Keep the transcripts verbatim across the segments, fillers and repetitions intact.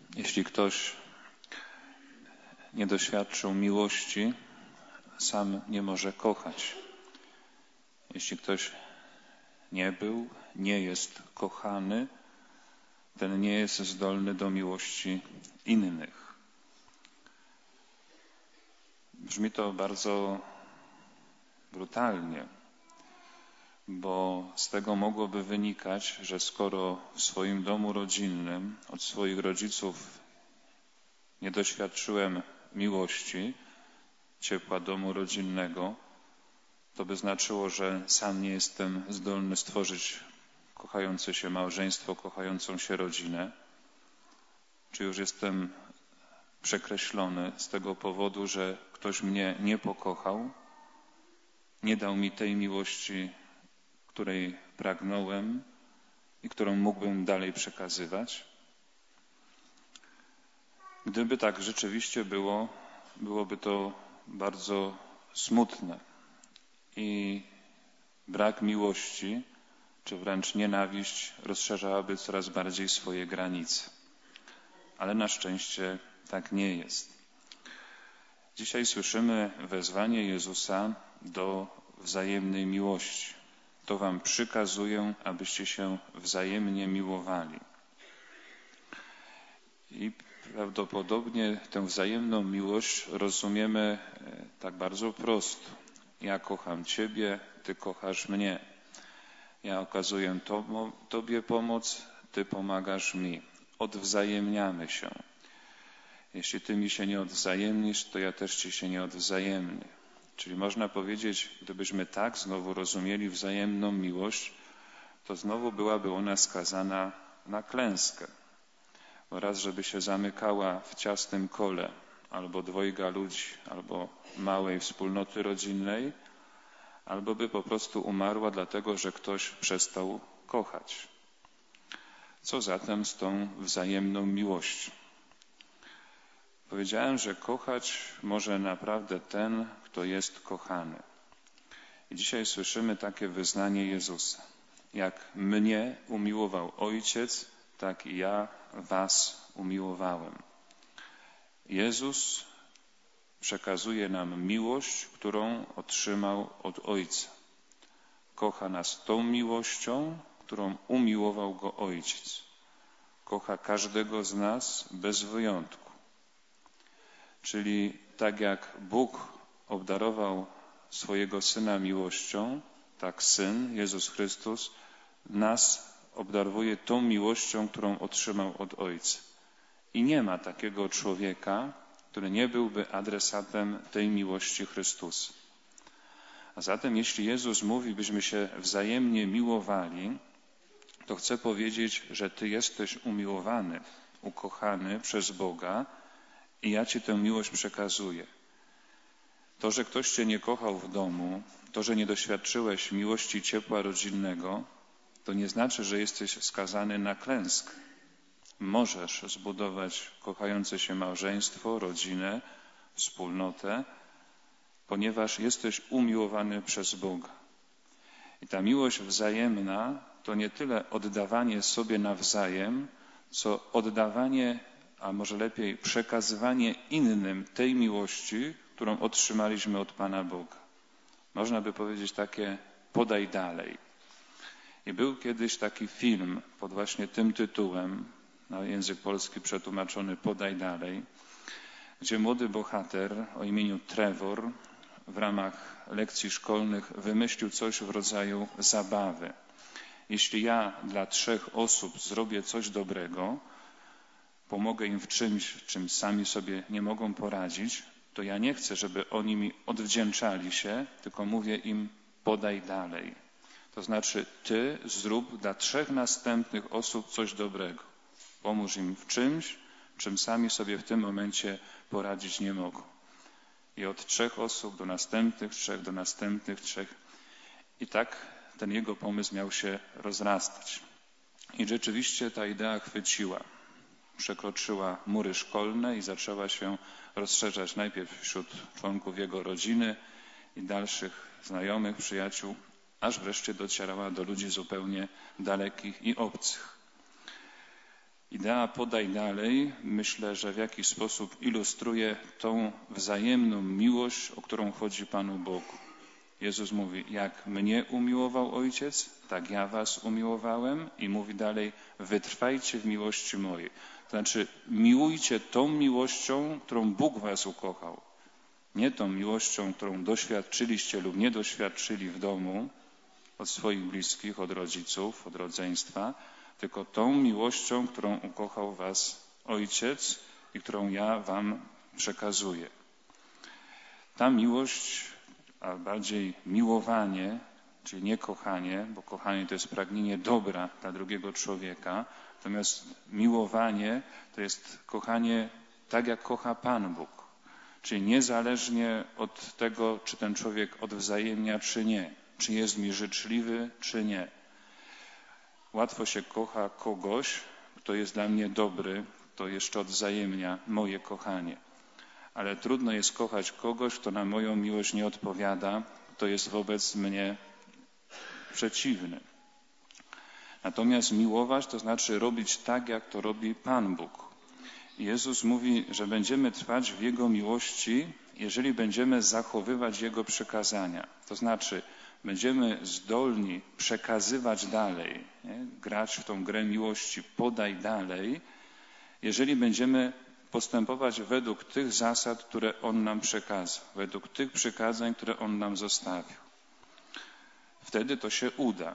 Jeśli ktoś nie doświadczył miłości, sam nie może kochać. Jeśli ktoś nie był, nie jest kochany, ten nie jest zdolny do miłości innych. Brzmi to bardzo brutalnie, bo z tego mogłoby wynikać, że skoro w swoim domu rodzinnym od swoich rodziców nie doświadczyłem miłości, ciepła domu rodzinnego, to by znaczyło, że sam nie jestem zdolny stworzyć kochające się małżeństwo, kochającą się rodzinę. Czy już jestem przekreślony z tego powodu, że ktoś mnie nie pokochał, nie dał mi tej miłości, której pragnąłem i którą mógłbym dalej przekazywać? Gdyby tak rzeczywiście było, byłoby to bardzo smutne i brak miłości, czy wręcz nienawiść rozszerzałaby coraz bardziej swoje granice. Ale na szczęście tak nie jest. Dzisiaj słyszymy wezwanie Jezusa do wzajemnej miłości. To wam przykazuję, abyście się wzajemnie miłowali. I prawdopodobnie tę wzajemną miłość rozumiemy tak bardzo prosto. Ja kocham Ciebie, Ty kochasz mnie. Ja okazuję to, Tobie pomoc, Ty pomagasz mi. Odwzajemniamy się. Jeśli Ty mi się nie odwzajemnisz, to ja też Ci się nie odwzajemnię. Czyli można powiedzieć, gdybyśmy tak znowu rozumieli wzajemną miłość, to znowu byłaby ona skazana na klęskę. Bo raz, żeby się zamykała w ciasnym kole, albo dwojga ludzi, albo małej wspólnoty rodzinnej, albo by po prostu umarła, dlatego że ktoś przestał kochać. Co zatem z tą wzajemną miłością? Powiedziałem, że kochać może naprawdę ten, kto jest kochany. I dzisiaj słyszymy takie wyznanie Jezusa. Jak mnie umiłował Ojciec, tak i ja was umiłowałem. Jezus przekazuje nam miłość, którą otrzymał od Ojca. Kocha nas tą miłością, którą umiłował Go Ojciec. Kocha każdego z nas bez wyjątku. Czyli tak jak Bóg obdarował swojego Syna miłością, tak Syn, Jezus Chrystus, nas obdarowuje tą miłością, którą otrzymał od Ojca. I nie ma takiego człowieka, który nie byłby adresatem tej miłości Chrystusa. A zatem jeśli Jezus mówi, byśmy się wzajemnie miłowali, to chce powiedzieć, że Ty jesteś umiłowany, ukochany przez Boga i ja Ci tę miłość przekazuję. To, że ktoś Cię nie kochał w domu, to, że nie doświadczyłeś miłości ciepła rodzinnego, to nie znaczy, że jesteś skazany na klęskę. Możesz zbudować kochające się małżeństwo, rodzinę, wspólnotę, ponieważ jesteś umiłowany przez Boga. I ta miłość wzajemna to nie tyle oddawanie sobie nawzajem, co oddawanie, a może lepiej przekazywanie innym tej miłości, którą otrzymaliśmy od Pana Boga. Można by powiedzieć takie podaj dalej. I był kiedyś taki film pod właśnie tym tytułem, na język polski przetłumaczony podaj dalej, gdzie młody bohater o imieniu Trevor w ramach lekcji szkolnych wymyślił coś w rodzaju zabawy. Jeśli ja dla trzech osób zrobię coś dobrego, pomogę im w czymś, czym sami sobie nie mogą poradzić, to ja nie chcę, żeby oni mi odwdzięczali się, tylko mówię im podaj dalej. To znaczy Ty zrób dla trzech następnych osób coś dobrego. Pomóż im w czymś, czym sami sobie w tym momencie poradzić nie mogą. I od trzech osób do następnych trzech, do następnych trzech. I tak ten jego pomysł miał się rozrastać. I rzeczywiście ta idea chwyciła. Przekroczyła mury szkolne i zaczęła się rozszerzać najpierw wśród członków jego rodziny i dalszych znajomych, przyjaciół, aż wreszcie docierała do ludzi zupełnie dalekich i obcych. Idea podaj dalej, myślę, że w jakiś sposób ilustruje tą wzajemną miłość, o którą chodzi Panu Bogu. Jezus mówi, jak mnie umiłował Ojciec, tak ja was umiłowałem i mówi dalej, wytrwajcie w miłości mojej. To znaczy, miłujcie tą miłością, którą Bóg was ukochał. Nie tą miłością, którą doświadczyliście lub nie doświadczyli w domu od swoich bliskich, od rodziców, od rodzeństwa, tylko tą miłością, którą ukochał was Ojciec i którą ja wam przekazuję. Ta miłość, a bardziej miłowanie, czyli nie kochanie, bo kochanie to jest pragnienie dobra dla drugiego człowieka, natomiast miłowanie to jest kochanie tak, jak kocha Pan Bóg, czyli niezależnie od tego, czy ten człowiek odwzajemnia, czy nie, czy jest mi życzliwy, czy nie. Łatwo się kocha kogoś, kto jest dla mnie dobry, kto jeszcze odwzajemnia moje kochanie. Ale trudno jest kochać kogoś, kto na moją miłość nie odpowiada, kto jest wobec mnie przeciwny. Natomiast miłować to znaczy robić tak, jak to robi Pan Bóg. Jezus mówi, że będziemy trwać w Jego miłości, jeżeli będziemy zachowywać Jego przykazania. To znaczy będziemy zdolni przekazywać dalej, nie? Grać w tą grę miłości, podaj dalej, jeżeli będziemy postępować według tych zasad, które On nam przekazał, według tych przykazań, które On nam zostawił. Wtedy to się uda,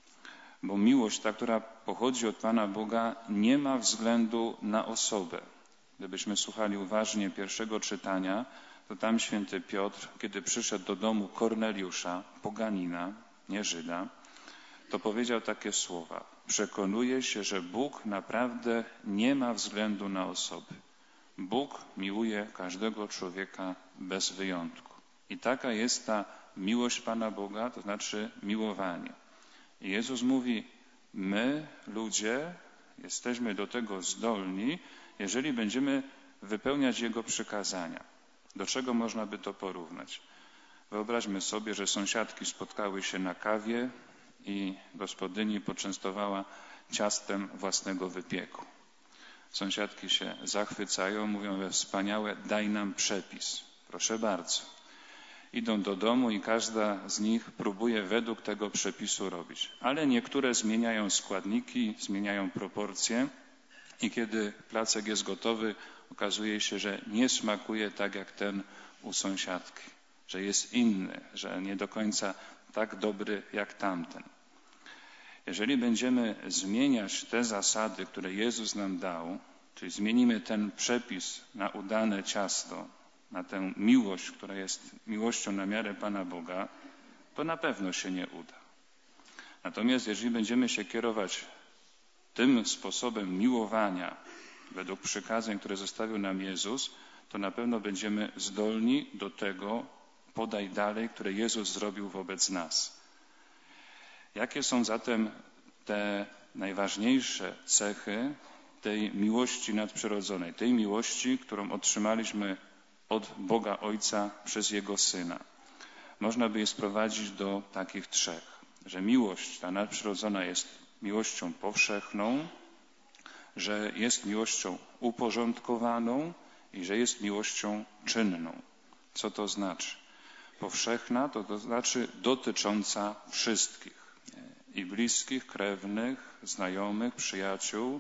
bo miłość ta, która pochodzi od Pana Boga, nie ma względu na osobę. Gdybyśmy słuchali uważnie pierwszego czytania, to tam święty Piotr, kiedy przyszedł do domu Korneliusza, poganina, nie Żyda, to powiedział takie słowa: przekonuję się, że Bóg naprawdę nie ma względu na osoby. Bóg miłuje każdego człowieka bez wyjątku. I taka jest ta miłość Pana Boga, to znaczy miłowanie. I Jezus mówi, my, ludzie, jesteśmy do tego zdolni, jeżeli będziemy wypełniać Jego przykazania. Do czego można by to porównać? Wyobraźmy sobie, że sąsiadki spotkały się na kawie i gospodyni poczęstowała ciastem własnego wypieku. Sąsiadki się zachwycają, mówią, że wspaniałe, daj nam przepis. Proszę bardzo. Idą do domu i każda z nich próbuje według tego przepisu robić. Ale niektóre zmieniają składniki, zmieniają proporcje i kiedy placek jest gotowy, okazuje się, że nie smakuje tak jak ten u sąsiadki, że jest inny, że nie do końca tak dobry jak tamten. Jeżeli będziemy zmieniać te zasady, które Jezus nam dał, czyli zmienimy ten przepis na udane ciasto, na tę miłość, która jest miłością na miarę Pana Boga, to na pewno się nie uda. Natomiast jeżeli będziemy się kierować tym sposobem miłowania według przykazań, które zostawił nam Jezus, to na pewno będziemy zdolni do tego podaj dalej, które Jezus zrobił wobec nas. Jakie są zatem te najważniejsze cechy tej miłości nadprzyrodzonej, tej miłości, którą otrzymaliśmy od Boga Ojca przez Jego Syna? Można by je sprowadzić do takich trzech, że miłość ta nadprzyrodzona jest miłością powszechną, że jest miłością uporządkowaną i że jest miłością czynną. Co to znaczy? Powszechna to, to znaczy dotycząca wszystkich. I bliskich, krewnych, znajomych, przyjaciół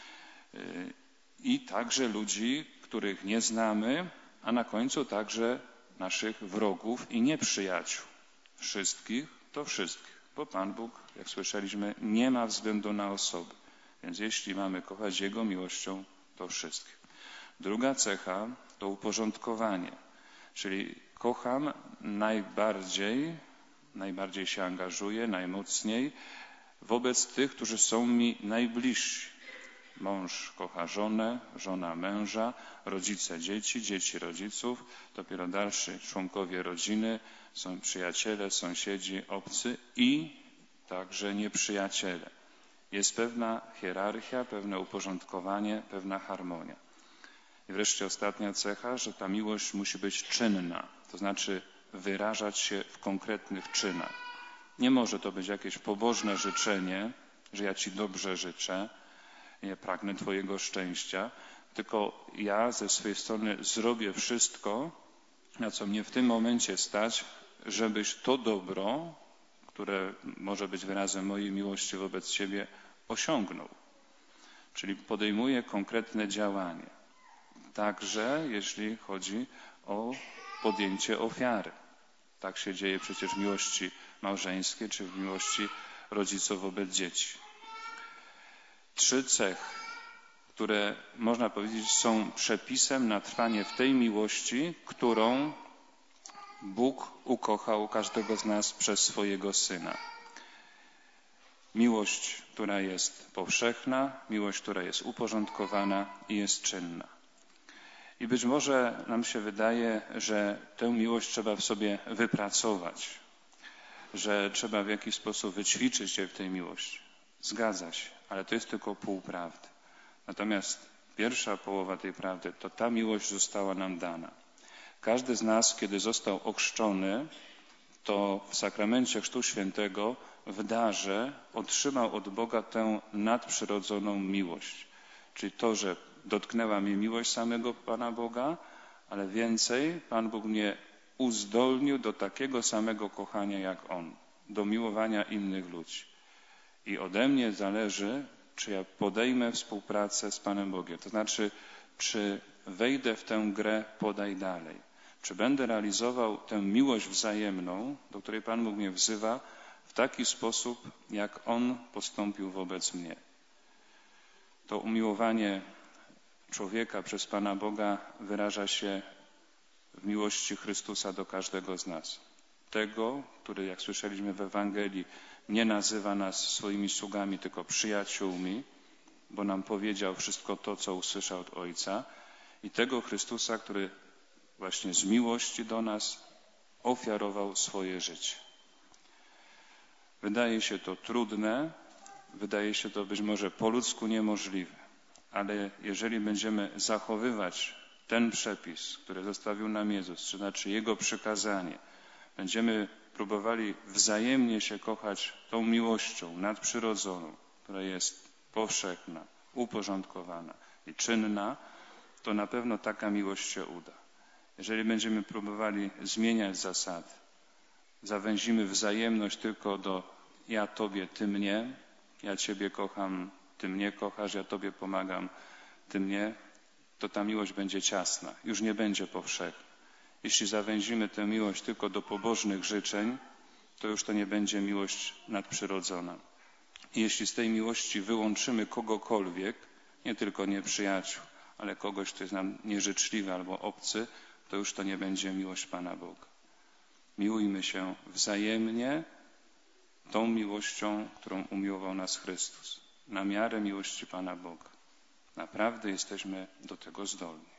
i także ludzi, których nie znamy, a na końcu także naszych wrogów i nieprzyjaciół. Wszystkich to wszystkich, bo Pan Bóg, jak słyszeliśmy, nie ma względu na osoby. Więc jeśli mamy kochać Jego miłością, to wszystkich. Druga cecha to uporządkowanie, czyli kocham najbardziej, najbardziej się angażuję, najmocniej wobec tych, którzy są mi najbliżsi. Mąż kocha żonę, żona męża, rodzice dzieci, dzieci rodziców, dopiero dalsi członkowie rodziny, są przyjaciele, sąsiedzi, obcy i także nieprzyjaciele. Jest pewna hierarchia, pewne uporządkowanie, pewna harmonia. I wreszcie ostatnia cecha, że ta miłość musi być czynna, to znaczy wyrażać się w konkretnych czynach. Nie może to być jakieś pobożne życzenie, że ja Ci dobrze życzę. nie pragnę Twojego szczęścia, tylko ja ze swojej strony zrobię wszystko, na co mnie w tym momencie stać, żebyś to dobro, które może być wyrazem mojej miłości wobec Ciebie, osiągnął. Czyli podejmuję konkretne działanie. Także jeśli chodzi o podjęcie ofiary. Tak się dzieje przecież w miłości małżeńskiej czy w miłości rodziców wobec dzieci. Trzy cechy, które można powiedzieć są przepisem na trwanie w tej miłości, którą Bóg ukochał każdego z nas przez swojego Syna. Miłość, która jest powszechna, miłość, która jest uporządkowana i jest czynna. I być może nam się wydaje, że tę miłość trzeba w sobie wypracować, że trzeba w jakiś sposób wyćwiczyć się w tej miłości. Zgadza się, ale to jest tylko pół prawdy. Natomiast pierwsza połowa tej prawdy to ta miłość została nam dana. Każdy z nas, kiedy został ochrzczony, to w sakramencie Chrztu Świętego w darze otrzymał od Boga tę nadprzyrodzoną miłość. Czyli to, że dotknęła mnie miłość samego Pana Boga, ale więcej Pan Bóg mnie uzdolnił do takiego samego kochania jak On, do miłowania innych ludzi. I ode mnie zależy, czy ja podejmę współpracę z Panem Bogiem. To znaczy, czy wejdę w tę grę podaj dalej. Czy będę realizował tę miłość wzajemną, do której Pan Bóg mnie wzywa, w taki sposób, jak On postąpił wobec mnie. To umiłowanie człowieka przez Pana Boga wyraża się w miłości Chrystusa do każdego z nas. Tego, który, jak słyszeliśmy w Ewangelii, nie nazywa nas swoimi sługami, tylko przyjaciółmi, bo nam powiedział wszystko to, co usłyszał od Ojca. I tego Chrystusa, który właśnie z miłości do nas ofiarował swoje życie. Wydaje się to trudne, wydaje się to być może po ludzku niemożliwe, ale jeżeli będziemy zachowywać ten przepis, który zostawił nam Jezus, to znaczy Jego przykazanie, będziemy próbowali wzajemnie się kochać tą miłością nadprzyrodzoną, która jest powszechna, uporządkowana i czynna, to na pewno taka miłość się uda. Jeżeli będziemy próbowali zmieniać zasady, zawęzimy wzajemność tylko do ja Tobie, Ty mnie, ja Ciebie kocham, Ty mnie kochasz, ja Tobie pomagam, Ty mnie, to ta miłość będzie ciasna, już nie będzie powszechna. Jeśli zawęzimy tę miłość tylko do pobożnych życzeń, to już to nie będzie miłość nadprzyrodzona. I jeśli z tej miłości wyłączymy kogokolwiek, nie tylko nieprzyjaciół, ale kogoś, kto jest nam nieżyczliwy albo obcy, to już to nie będzie miłość Pana Boga. Miłujmy się wzajemnie tą miłością, którą umiłował nas Chrystus, na miarę miłości Pana Boga. Naprawdę jesteśmy do tego zdolni.